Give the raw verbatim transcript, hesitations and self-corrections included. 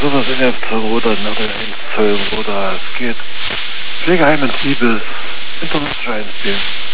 Sowas in der Zone oder nach den Einzelzellen oder es geht Pflegeheim in Liebes, Internet spielen.